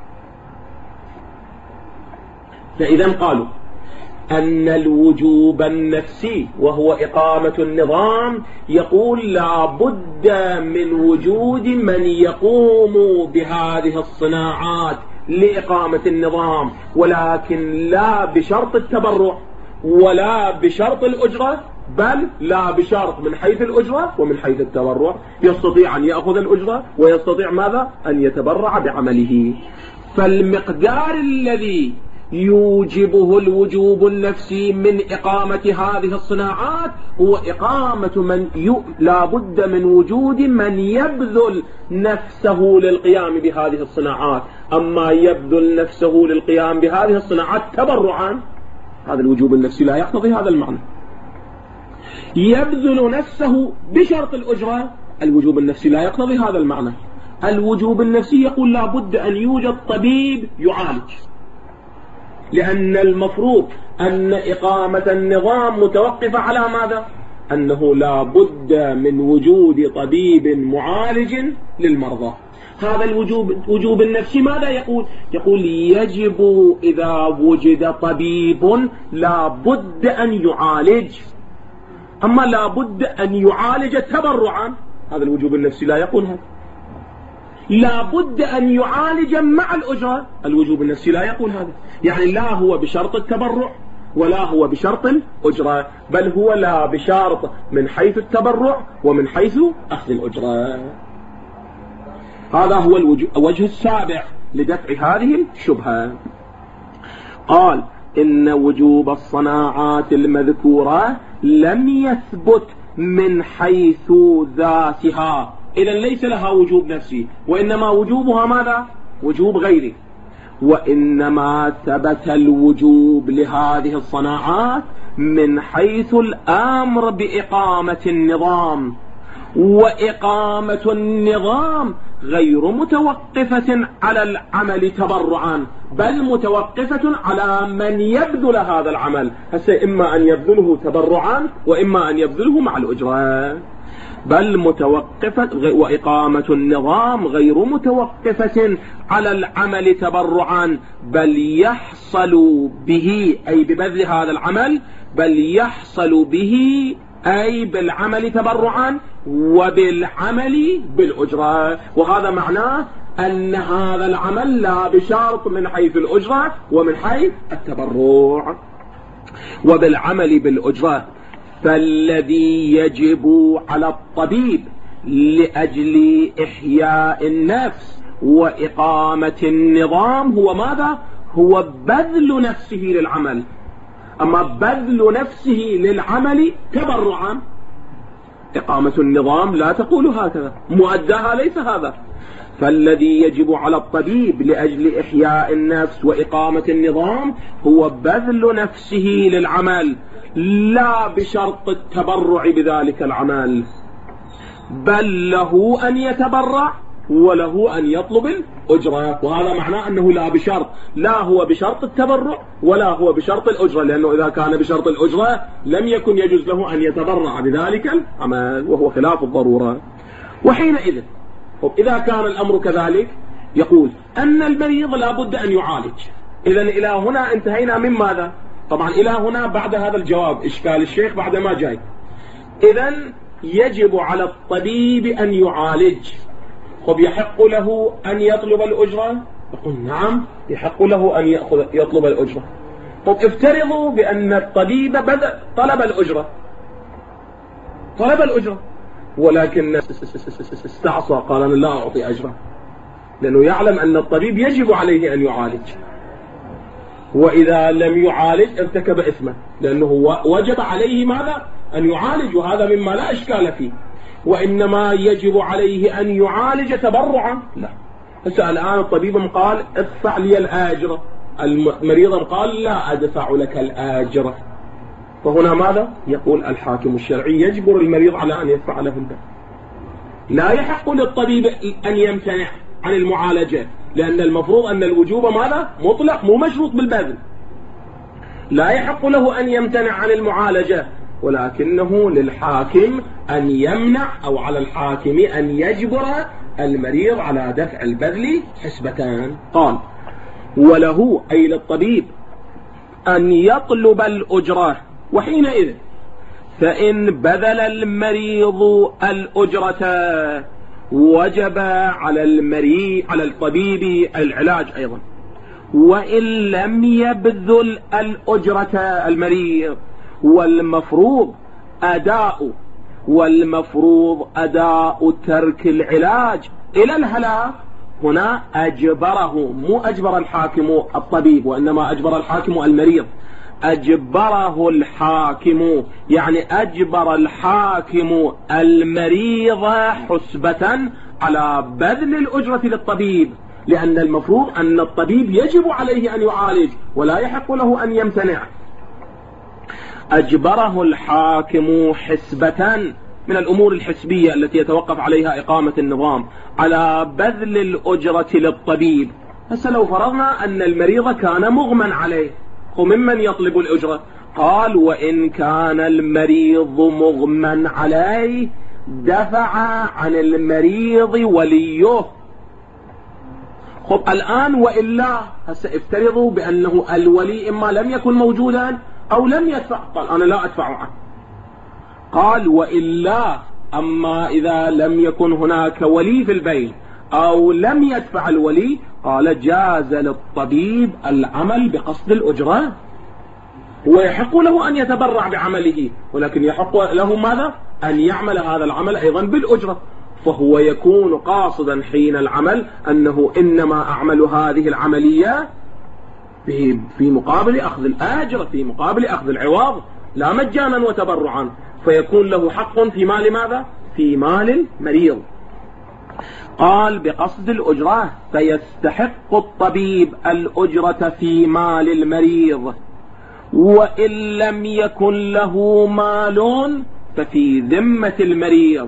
Speaker 1: فإذا قالوا أن الوجوب النفسي وهو إقامة النظام يقول لا بد من وجود من يقوم بهذه الصناعات لإقامة النظام، ولكن لا بشرط التبرع ولا بشرط الأجرة، بل لا بشرط من حيث الأجرة ومن حيث التبرع. يستطيع أن يأخذ الأجرة ويستطيع ماذا؟ أن يتبرع بعمله. فالمقدار الذي يوجبه الوجوب النفسي من إقامة هذه الصناعات هو إقامة من لا بد من وجود من يبذل نفسه للقيام بهذه الصناعات. أما يبذل نفسه للقيام بهذه الصناعات تبرعا، هذا الوجوب النفسي لا يقتضي هذا المعنى. يبذل نفسه بشرط الأجرة، الوجوب النفسي لا يقتضي هذا المعنى. الوجوب النفسي يقول لا بد أن يوجد طبيب يعالج، لأن المفروض أن إقامة النظام متوقفة على ماذا؟ أنه لا بد من وجود طبيب معالج للمرضى. هذا الوجوب النفسي ماذا يقول؟ يقول يجب إذا وجد طبيب لا بد أن يعالج. أما لا بد أن يعالج تبرعا، هذا الوجوب النفسي لا يقول هذا. لا بد أن يعالج مع الأجرة، الوجوب النفسي لا يقول هذا. يعني لا هو بشرط التبرع ولا هو بشرط الأجرة، بل هو لا بشرط من حيث التبرع ومن حيث أخذ الأجرة. هذا هو الوجه السابع لدفع هذه الشبهة. قال إن وجوب الصناعات المذكورة لم يثبت من حيث ذاتها، إذن ليس لها وجوب نفسي، وإنما وجوبها ماذا؟ وجوب غيري. وإنما ثبت الوجوب لهذه الصناعات من حيث الأمر بإقامة النظام، وإقامة النظام غير متوقفة على العمل تبرعا، بل متوقفة على من يبذل هذا العمل. هسه إما أن يبذله تبرعا وإما أن يبذله مع الأجرة، بل متوقفة. وإقامة النظام غير متوقفة على العمل تبرعا، بل يحصل به، أي ببذل هذا العمل، بل يحصل به أي بالعمل تبرعا وبالعمل بالأجرة، وهذا معناه أن هذا العمل لا بشرط من حيث الأجرة ومن حيث التبرع. وبالعمل بالأجرة، فالذي يجب على الطبيب لأجل إحياء النفس وإقامة النظام هو ماذا؟ هو بذل نفسه للعمل. أما بذل نفسه للعمل تبرعا، إقامة النظام لا تقول هكذا، مؤداها ليس هذا. فالذي يجب على الطبيب لأجل إحياء النفس وإقامة النظام هو بذل نفسه للعمل، لا بشرط التبرع بذلك العمل، بل له أن يتبرع وله أن يطلب الأجرة. وهذا معناه أنه لا بشرط، لا هو بشرط التبرع ولا هو بشرط الأجرة، لأنه إذا كان بشرط الأجرة لم يكن يجوز له أن يتبرع بذلك العمل، وهو خلاف الضرورة. وحينئذ إذا كان الأمر كذلك يقول أن المريض لا بد أن يعالج. إذن إلى هنا انتهينا من ماذا؟ طبعا إلى هنا بعد هذا الجواب إشكال الشيخ بعد ما جاي. إذن يجب على الطبيب أن يعالج. طب يحق له أن يطلب الأجرة؟ يقول نعم يحق له أن يطلب الأجرة. طب افترضوا بأن الطبيب طلب الأجرة ولكن استعصى، قال أنا لا أعطي أجرة، لأنه يعلم أن الطبيب يجب عليه أن يعالج، وإذا لم يعالج ارتكب إثما، لأنه وجب عليه ماذا؟ أن يعالج، وهذا مما لا إشكال فيه. وإنما يجب عليه أن يعالج تبرعا. لا، هسه الآن الطبيب قال ادفع لي الآجرة، المريض قال لا أدفع لك الآجرة، فهنا ماذا؟ يقول الحاكم الشرعي يجبر المريض على أن يدفع له البذل. لا يحق للطبيب أن يمتنع عن المعالجة، لأن المفروض أن الوجوب ماذا؟ مطلق مو مشروط بالبذل. لا يحق له أن يمتنع عن المعالجة، ولكنه للحاكم أن يمنع، أو على الحاكم أن يجبر المريض على دفع البذل حسبتان. قال وله أي للطبيب أن يطلب الأجرة، وحينئذ فإن بذل المريض الأجرة وجب على الطبيب العلاج أيضا. وإن لم يبذل الأجرة المريض والمفروض أداء ترك العلاج إلى الهلاك، هنا أجبره، مو أجبر الحاكم الطبيب وإنما أجبر الحاكم المريض. أجبره الحاكم يعني أجبر الحاكم المريض حسبة على بذل الأجرة للطبيب، لأن المفروض أن الطبيب يجب عليه أن يعالج ولا يحق له أن يمتنع. أجبره الحاكم حسبة من الأمور الحسبية التي يتوقف عليها إقامة النظام على بذل الأجرة للطبيب. هسه لو فرضنا أن المريض كان مغمى عليه، وممن يطلب الأجرة؟ قال وإن كان المريض مغمى عليه دفع عن المريض وليه. خب الآن وإلا هسه افترضوا بأنه الولي إما لم يكن موجودا أو لم يدفع، قال أنا لا أدفع عنه. قال وإلا أما إذا لم يكن هناك ولي في البيت أو لم يدفع الولي، قال جاز للطبيب العمل بقصد الأجرة، ويحق له أن يتبرع بعمله، ولكن يحق له ماذا؟ أن يعمل هذا العمل أيضا بالأجرة. فهو يكون قاصدا حين العمل أنه إنما أعمل هذه العملية في مقابل أخذ الآجر، في مقابل أخذ العوض، لا مجانا وتبرعا، فيكون له حق في مال ماذا؟ في مال المريض. قال بقصد الأجرة، فيستحق الطبيب الأجرة في مال المريض، وإن لم يكن له مال ففي ذمة المريض،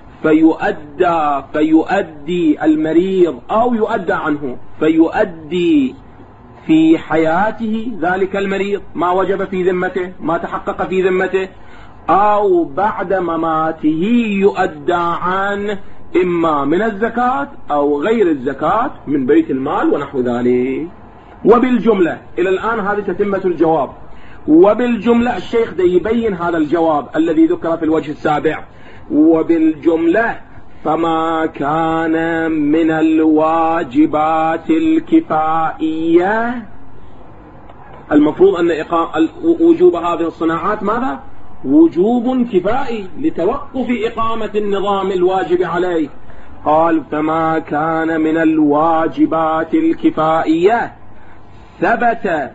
Speaker 1: فيؤدي المريض أو يؤدى عنه، فيؤدي في حياته ذلك المريض ما وجب في ذمته، ما تحقق في ذمته، أو بعد مماته يؤدى عنه، إما من الزكاة أو غير الزكاة من بيت المال ونحو ذلك. وبالجملة إلى الآن هذه تتمة الجواب. وبالجملة الشيخ ده يبين هذا الجواب الذي ذكر في الوجه السابع. وبالجملة فما كان من الواجبات الكفائية، المفروض أن وجوب هذه الصناعات ماذا؟ وجوب كفائي لتوقف إقامة النظام الواجب عليه. قال فما كان من الواجبات الكفائية ثبت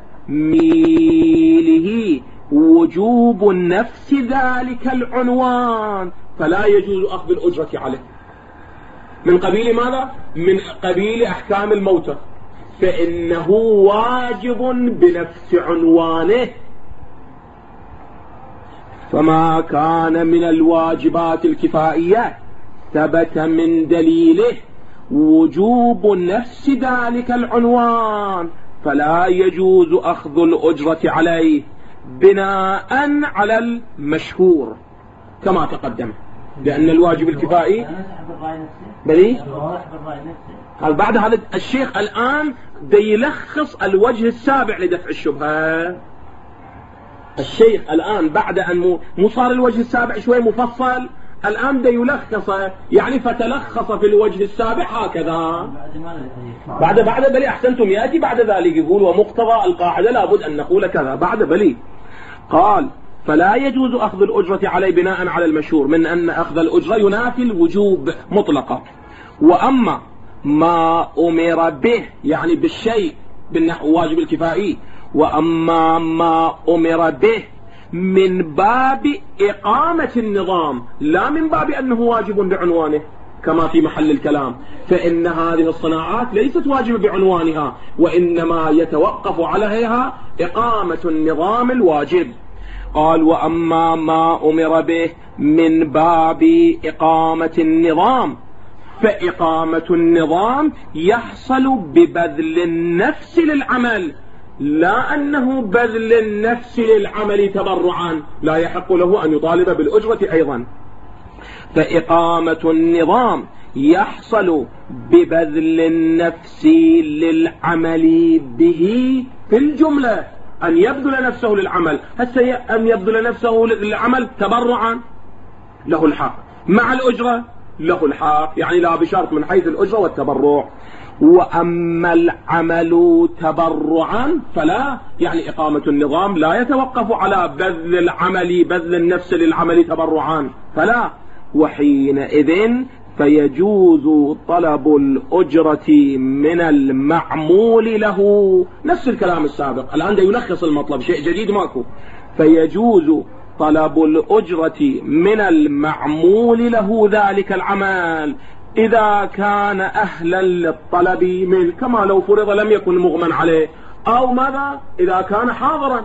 Speaker 1: ميله وجوب نفس ذلك العنوان فلا يجوز أخذ الأجرة عليه. من قبيل ماذا؟ من قبيل أحكام الموتى، فإنه واجب بنفس عنوانه. فما كان من الواجبات الكفائية ثبت من دليله وجوب نفس ذلك العنوان فلا يجوز أخذ الأجرة عليه بناء على المشهور كما تقدم، لأن الواجب الكفائي بلي بعد هذا الشيخ الآن يلخص الوجه السابع لدفع الشبهة. الشيخ الآن بعد أن صار الوجه السابع شوي مفصل، الآن يلخصه، يعني فتلخص في الوجه السابع هكذا. بعد بلي أحسنتم، يأتي بعد ذلك يقول ومقتضى القاعدة لابد أن نقول كذا بعد بلي. قال فلا يجوز أخذ الأجرة عليه بناء على المشهور من أن أخذ الأجرة ينافي الوجوب مطلقا. وأما ما أمر به يعني بالشيء بالنحو واجب الكفائي، وأما ما أمر به من باب إقامة النظام لا من باب أنه واجب بعنوانه كما في محل الكلام، فإن هذه الصناعات ليست واجبة بعنوانها، وإنما يتوقف عليها إقامة النظام الواجب. قال وأما ما أمر به من باب إقامة النظام فإقامة النظام يحصل ببذل النفس للعمل، لا أنه بذل النفس للعمل تبرعا، لا يحق له أن يطالب بالأجرة أيضا. فإقامة النظام يحصل ببذل النفس للعمل به في الجملة، أن يبذل نفسه للعمل. هسه أن يبذل نفسه للعمل تبرعا له الحق، مع الأجرة له الحق، يعني لا بشرط من حيث الأجرة والتبرع. وأما العمل تبرعا فلا، يعني إقامة النظام لا يتوقف على بذل العمل، بذل النفس للعمل تبرعا فلا، وحينئذ فيجوز طلب الأجرة من المعمول له. نفس الكلام السابق، الآن يلخص المطلب، شيء جديد ماكو. فيجوز طلب الأجرة من المعمول له ذلك العمل إذا كان أهلا للطلب منه، كما لو فرض لم يكن مغمى عليه، أو ماذا إذا كان حاضرا.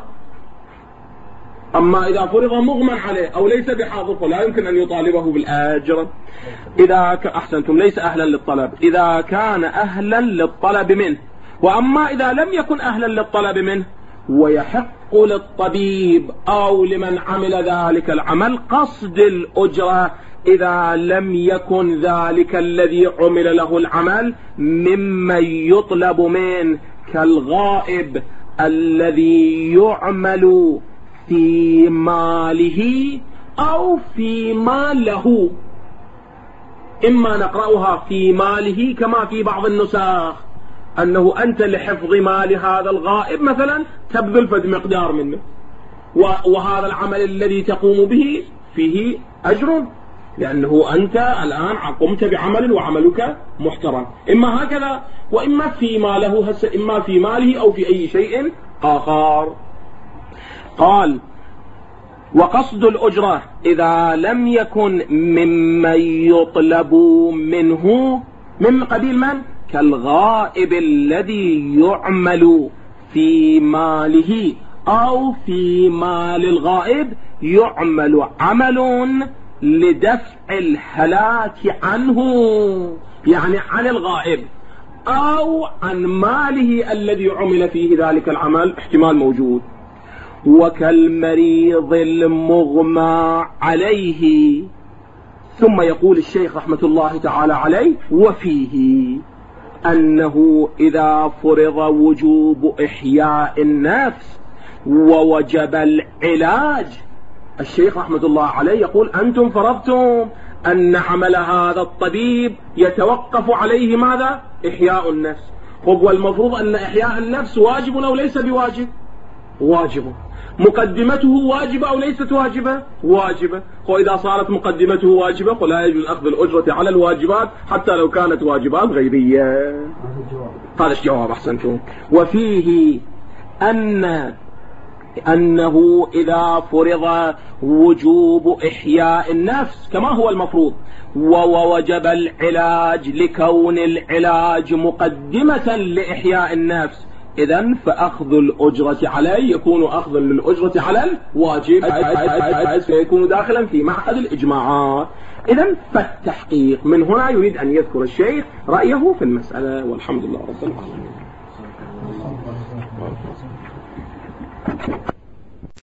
Speaker 1: أما إذا فرض مغمى عليه أو ليس بحاضر فلا يمكن أن يطالبه بالأجر. إذا أحسنتم ليس أهلا للطلب، إذا كان أهلا للطلب منه. وأما إذا لم يكن أهلا للطلب منه ويحق للطبيب أو لمن عمل ذلك العمل قصد الأجرة إذا لم يكن ذلك الذي عمل له العمل ممن يطلب منه، كالغائب الذي يعمل في ماله أو في ماله. إما نقرأها في ماله كما في بعض النساخ أنه أنت لحفظ مال هذا الغائب مثلا تبذل فد مقدار منه، وهذا العمل الذي تقوم به فيه أجر، لأنه أنت الآن قمت بعمل وعملك محترم. إما هكذا وإما في ماله، إما في ماله أو في أي شيء آخر. قال وقصد الأجرة إذا لم يكن ممن يطلب منه من قبيل من؟ كالغائب الذي يعمل في ماله أو في مال الغائب يعمل عمل لدفع الهلاك عنه، يعني عن الغائب، أو عن ماله الذي عمل فيه ذلك العمل، احتمال موجود. وكالمريض المغمى عليه. ثم يقول الشيخ رحمة الله تعالى عليه وفيه أنه إذا فرض وجوب إحياء النفس ووجب العلاج. الشيخ رحمة الله عليه يقول أنتم فرضتم أن عمل هذا الطبيب يتوقف عليه ماذا؟ إحياء النفس. هو المفروض أن إحياء النفس واجب أو ليس بواجب؟ واجب. مقدمته واجبة أو ليست واجبة؟ واجبة. وإذا صارت مقدمته واجبة فلا يجوز أخذ الأجرة على الواجبات حتى لو كانت واجبات غيبية. هذا الجواب أحسنتم. وفيه أنه إذا فرض وجوب إحياء النفس كما هو المفروض ووجب العلاج لكون العلاج مقدمة لإحياء النفس، إذن فأخذ الأجرة عليه يكون أخذا للأجرة على الواجب، فيكون داخلا في معهد الإجماعات. إذن فالتحقيق من هنا يريد أن يذكر الشيخ رأيه في المسألة، والحمد لله رب العالمين.